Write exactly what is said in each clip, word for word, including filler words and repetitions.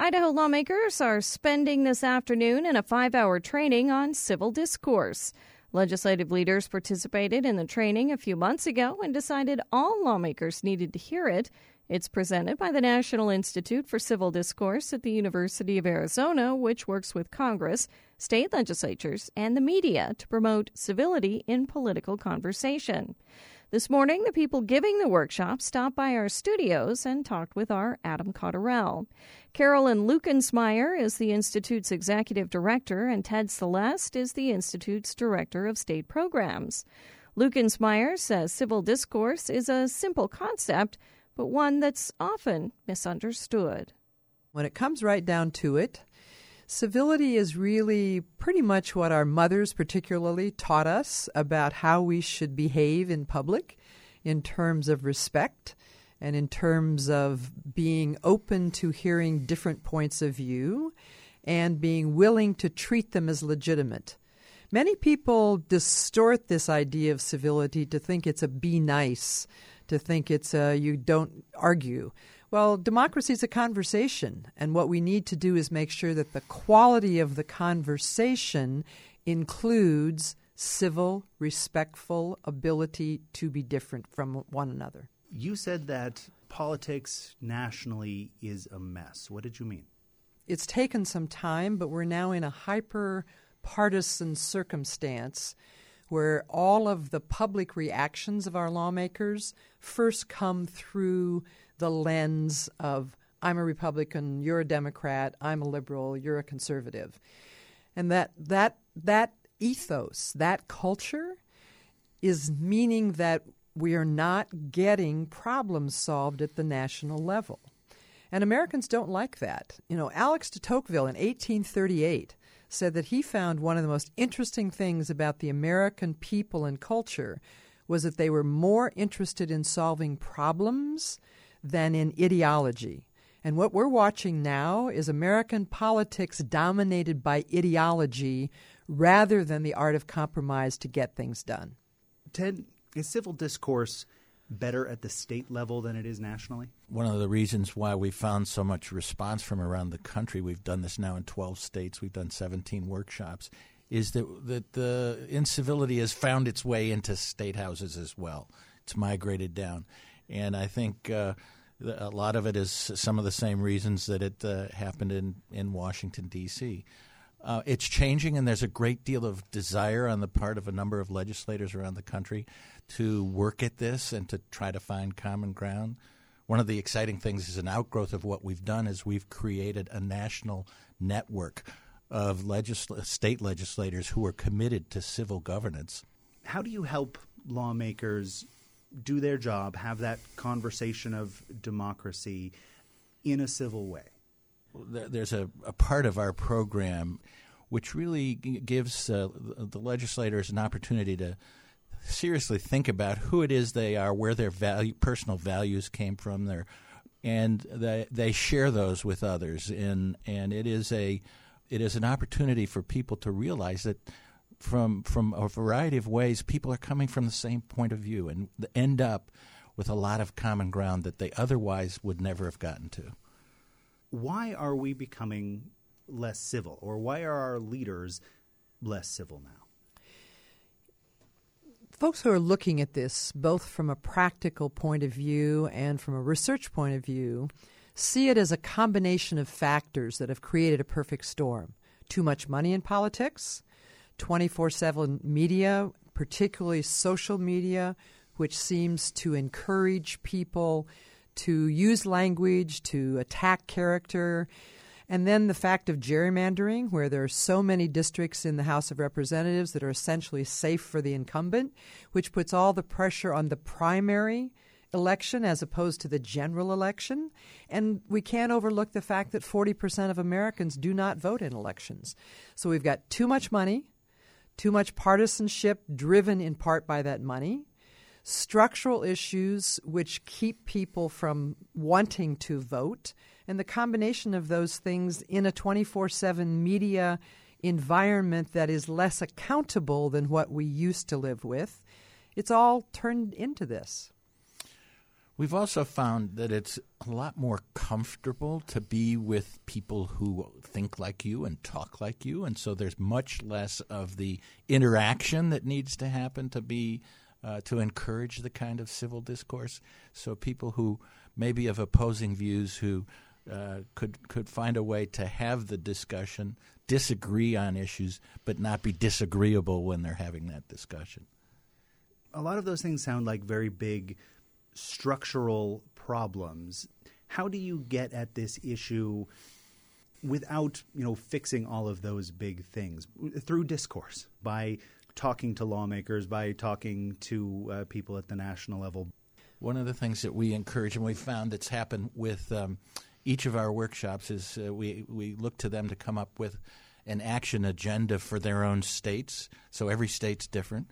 Idaho lawmakers are spending this afternoon in a five-hour training on civil discourse. Legislative leaders participated in the training a few months ago and decided all lawmakers needed to hear it. It's presented by the National Institute for Civil Discourse at the University of Arizona, which works with Congress, state legislatures, and the media to promote civility in political conversation. This morning, the people giving the workshop stopped by our studios and talked with our Adam Cotterell. Carolyn Lukensmeyer is the Institute's executive director, and Ted Celeste is the Institute's director of state programs. Lukensmeyer says civil discourse is a simple concept, but one that's often misunderstood. When it comes right down to it, civility is really pretty much what our mothers particularly taught us about how we should behave in public in terms of respect and in terms of being open to hearing different points of view and being willing to treat them as legitimate. Many people distort this idea of civility to think it's a be nice, to think it's a you don't argue. Well, democracy is a conversation, and what we need to do is make sure that the quality of the conversation includes civil, respectful ability to be different from one another. You said that politics nationally is a mess. What did you mean? It's taken some time, but we're now in a hyper-partisan circumstance where all of the public reactions of our lawmakers first come through the lens of I'm a Republican, you're a Democrat, I'm a liberal, you're a conservative. And that that that ethos, that culture is meaning that we are not getting problems solved at the national level. And Americans don't like that. You know, Alex de Tocqueville in eighteen thirty-eight said that he found one of the most interesting things about the American people and culture was that they were more interested in solving problems than in ideology. And what we're watching now is American politics dominated by ideology rather than the art of compromise to get things done. Ted, is civil discourse better at the state level than it is nationally? One of the reasons why we found so much response from around the country, we've done this now in twelve states, we've done seventeen workshops, is that, that the incivility has found its way into state houses as well. It's migrated down. And I think uh, a lot of it is some of the same reasons that it uh, happened in, in Washington, D C Uh, it's changing, and there's a great deal of desire on the part of a number of legislators around the country to work at this and to try to find common ground. One of the exciting things is an outgrowth of what we've done is we've created a national network of legisl- state legislators who are committed to civil governance. How do you help lawmakers do their job, have that conversation of democracy in a civil way? There's a, a part of our program which really g- gives uh, the legislators an opportunity to seriously think about who it is they are, where their value, personal values came from, their, and they, they share those with others. And, and it is a it is an opportunity for people to realize that from from a variety of ways, people are coming from the same point of view and end up with a lot of common ground that they otherwise would never have gotten to. Why are we becoming less civil, or why are our leaders less civil now? Folks who are looking at this, both from a practical point of view and from a research point of view, see it as a combination of factors that have created a perfect storm. Too much money in politics, twenty-four seven media, particularly social media, which seems to encourage people to use language, to attack character, and then the fact of gerrymandering, where there are so many districts in the House of Representatives that are essentially safe for the incumbent, which puts all the pressure on the primary election as opposed to the general election. And we can't overlook the fact that forty percent of Americans do not vote in elections. So we've got too much money, too much partisanship driven in part by that money, structural issues which keep people from wanting to vote, and the combination of those things in a twenty-four seven media environment that is less accountable than what we used to live with, it's all turned into this. We've also found that it's a lot more comfortable to be with people who think like you and talk like you, and so there's much less of the interaction that needs to happen to be uh, to encourage the kind of civil discourse. So people who maybe have opposing views who uh, could could find a way to have the discussion, disagree on issues, but not be disagreeable when they're having that discussion. A lot of those things sound like very big structural problems. How do you get at this issue without, you know, fixing all of those big things? Through discourse, by talking to lawmakers, by talking to uh, people at the national level. One of the things that we encourage, and we found that's happened with um, each of our workshops, is uh, we, we look to them to come up with an action agenda for their own states. So every state's different.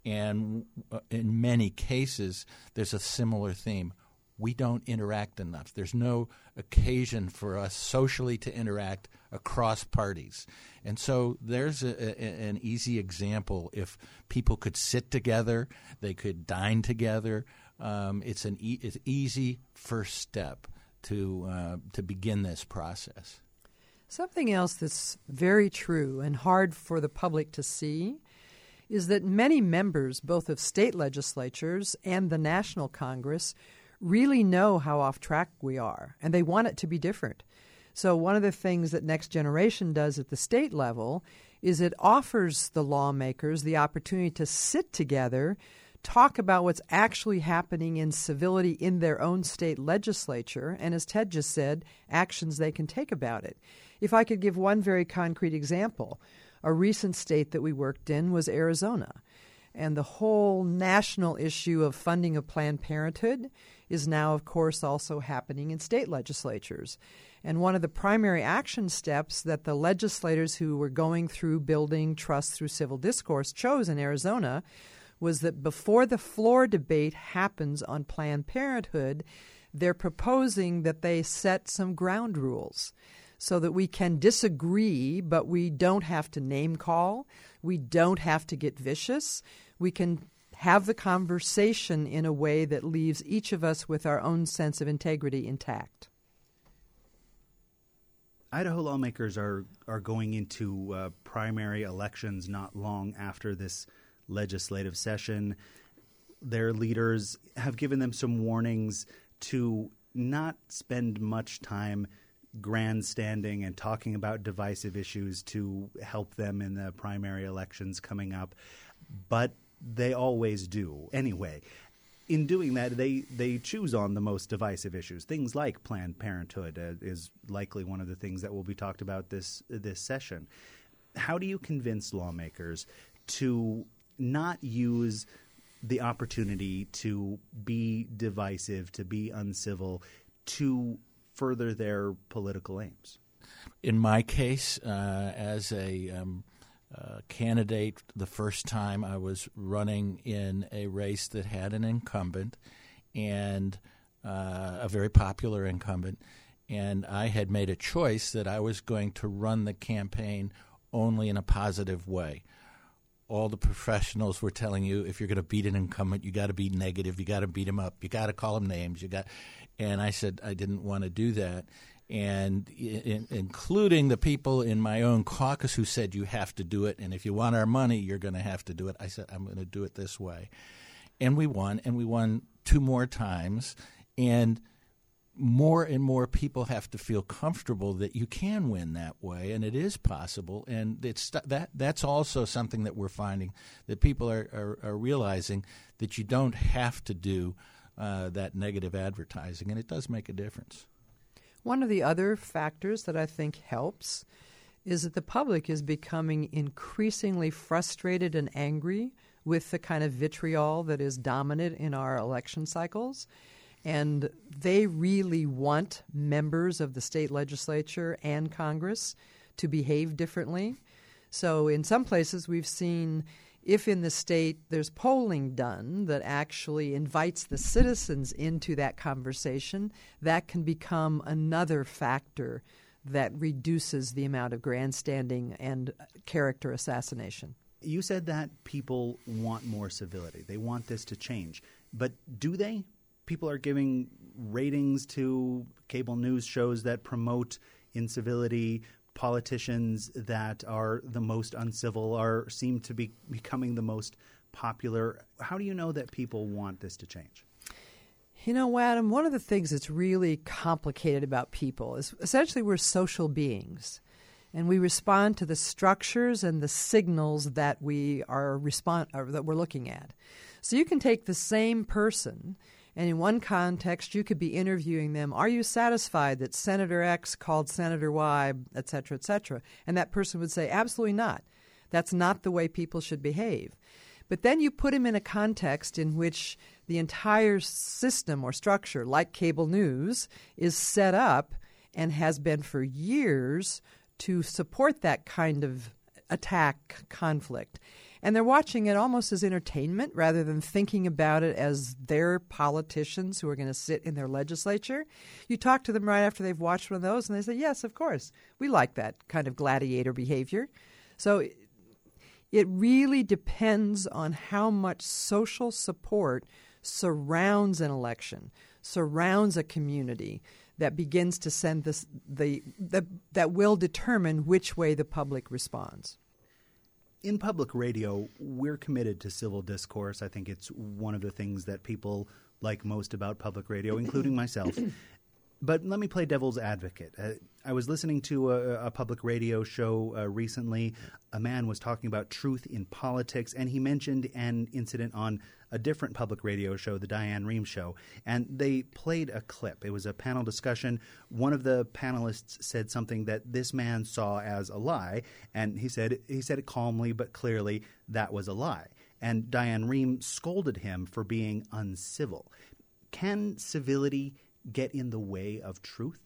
And in many cases, there's a similar theme. We don't interact enough. There's no occasion for us socially to interact across parties. And so there's a, a, an easy example. If people could sit together, they could dine together. Um, it's an e- it's easy first step to uh, to begin this process. Something else that's very true and hard for the public to see is that many members, both of state legislatures and the National Congress, really know how off track we are, and they want it to be different. So one of the things that Next Generation does at the state level is it offers the lawmakers the opportunity to sit together, talk about what's actually happening in civility in their own state legislature, and as Ted just said, actions they can take about it. If I could give one very concrete example, a recent state that we worked in was Arizona. And the whole national issue of funding of Planned Parenthood is now, of course, also happening in state legislatures. And one of the primary action steps that the legislators who were going through building trust through civil discourse chose in Arizona was that before the floor debate happens on Planned Parenthood, they're proposing that they set some ground rules so that we can disagree, but we don't have to name call. We don't have to get vicious. We can have the conversation in a way that leaves each of us with our own sense of integrity intact. Idaho lawmakers are, are going into uh, primary elections not long after this legislative session. Their leaders have given them some warnings to not spend much time grandstanding and talking about divisive issues to help them in the primary elections coming up, but they always do anyway. In doing that, they, they choose on the most divisive issues. Things like Planned Parenthood uh, is likely one of the things that will be talked about this this session. How do you convince lawmakers to not use the opportunity to be divisive, to be uncivil, to further their political aims? In my case, uh, as a um, uh, candidate, the first time I was running in a race that had an incumbent, and uh, a very popular incumbent, and I had made a choice that I was going to run the campaign only in a positive way. All the professionals were telling you, if you're going to beat an incumbent, you got to be negative, you got to beat him up, you got to call him names, you got. And I said I didn't want to do that, and in, including the people in my own caucus who said you have to do it, and if you want our money, you're going to have to do it. I said I'm going to do it this way, and we won, and we won two more times, and more and more people have to feel comfortable that you can win that way, and it is possible. And it's that that's also something that we're finding, that people are, are, are realizing that you don't have to do uh, that negative advertising, and it does make a difference. One of the other factors that I think helps is that the public is becoming increasingly frustrated and angry with the kind of vitriol that is dominant in our election cycles. And they really want members of the state legislature and Congress to behave differently. So in some places we've seen, if in the state there's polling done that actually invites the citizens into that conversation, that can become another factor that reduces the amount of grandstanding and character assassination. You said that people want more civility. They want this to change. But do they? people are giving ratings to cable news shows that promote incivility. Politicians that are the most uncivil are seem to be becoming the most popular. How do you know that people want this to change? You know, Adam, one of the things that's really complicated about people is essentially we're social beings, and we respond to the structures and the signals that we are respond or that we're looking at. So you can take the same person, and in one context you could be interviewing them. Are you satisfied that Senator X called Senator Y, et cetera, et cetera? And that person would say, absolutely not. That's not the way people should behave. But then you put him in a context in which the entire system or structure, like cable news, is set up and has been for years to support that kind of attack conflict. And they're watching it almost as entertainment rather than thinking about it as their politicians who are going to sit in their legislature. You talk to them right after they've watched one of those, and they say, yes, of course, we like that kind of gladiator behavior. So it really depends on how much social support surrounds an election, surrounds a community that begins to send this the, the that will determine which way the public responds. In public radio, we're committed to civil discourse. I think it's one of the things that people like most about public radio, including myself. But let me play devil's advocate. Uh, I was listening to a, a public radio show uh, recently. A man was talking about truth in politics, and he mentioned an incident on a different public radio show, the Diane Rehm Show, and they played a clip. It was a panel discussion. One of the panelists said something that this man saw as a lie, and he said he said it calmly but clearly that was a lie. And Diane Rehm scolded him for being uncivil. Can civility get in the way of truth?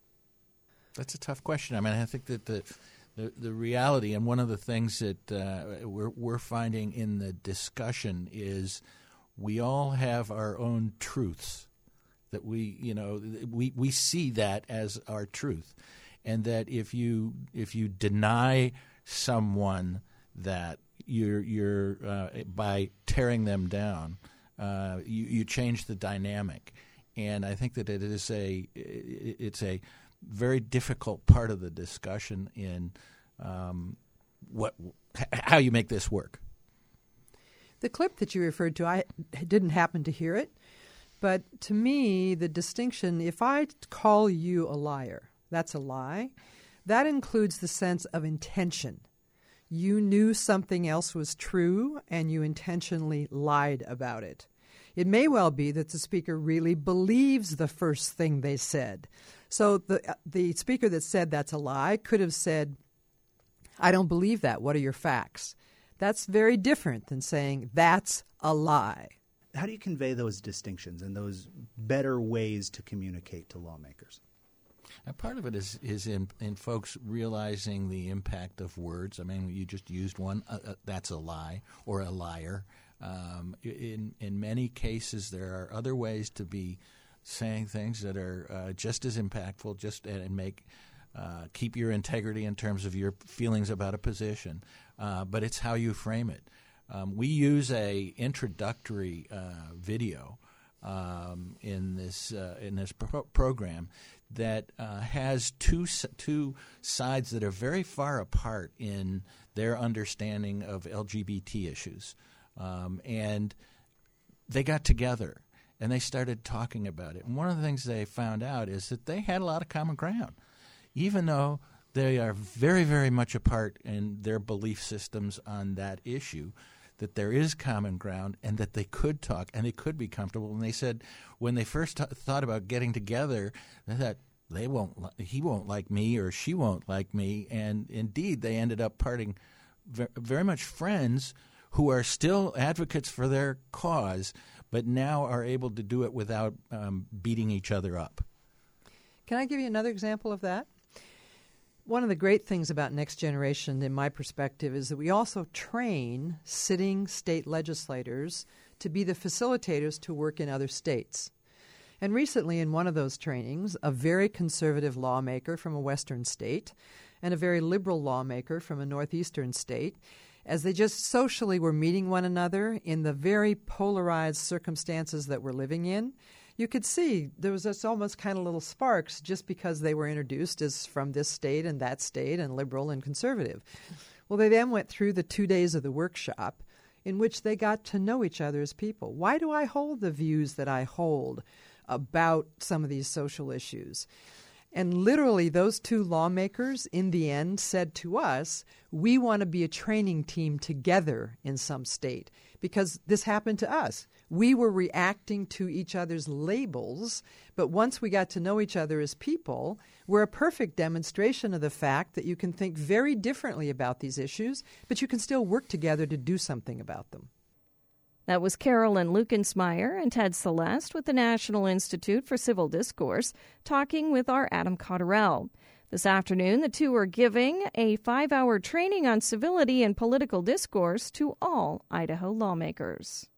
That's a tough question. I mean, I think that the the, the reality, and one of the things that uh, we're we're finding in the discussion is we all have our own truths that we, you know, we we see that as our truth, and that if you if you deny someone that you're you're uh, by tearing them down, uh, you you change the dynamic. And I think that it is a it's a very difficult part of the discussion in um, what how you make this work. The clip that you referred to, I didn't happen to hear it, but to me, the distinction, if I call you a liar, that's a lie. That includes the sense of intention. You knew something else was true, and you intentionally lied about it. It may well be that the speaker really believes the first thing they said. So the the speaker that said that's a lie could have said, I don't believe that. What are your facts? That's very different than saying that's a lie. How do you convey those distinctions and those better ways to communicate to lawmakers? And part of it is, is in, in folks realizing the impact of words. I mean, you just used one, uh, uh, that's a lie or a liar. Um, in in many cases, there are other ways to be saying things that are uh, just as impactful, just and make uh, keep your integrity in terms of your feelings about a position. Uh, but it's how you frame it. Um, we use a introductory uh, video um, in this uh, in this pro- program that uh, has two two sides that are very far apart in their understanding of L G B T issues. Um, and they got together and they started talking about it. And one of the things they found out is that they had a lot of common ground, even though they are very, very much apart in their belief systems on that issue, that there is common ground and that they could talk and they could be comfortable. And they said when they first t- thought about getting together, they thought, they won't, li- he won't like me or she won't like me. And indeed, they ended up parting ver- very much friends who are still advocates for their cause, but now are able to do it without um, beating each other up. Can I give you another example of that? One of the great things about Next Generation, in my perspective, is that we also train sitting state legislators to be the facilitators to work in other states. And recently in one of those trainings, a very conservative lawmaker from a western state and a very liberal lawmaker from a northeastern state, as they just socially were meeting one another in the very polarized circumstances that we're living in, you could see there was this almost kind of little sparks just because they were introduced as from this state and that state and liberal and conservative. Well, they then went through the two days of the workshop in which they got to know each other as people. Why do I hold the views that I hold about some of these social issues? And literally, those two lawmakers, in the end, said to us, we want to be a training team together in some state, because this happened to us. We were reacting to each other's labels, but once we got to know each other as people, we're a perfect demonstration of the fact that you can think very differently about these issues, but you can still work together to do something about them. That was Carolyn Lukensmeyer and Ted Celeste with the National Institute for Civil Discourse talking with our Adam Cotterell. This afternoon, the two are giving a five-hour training on civility and political discourse to all Idaho lawmakers.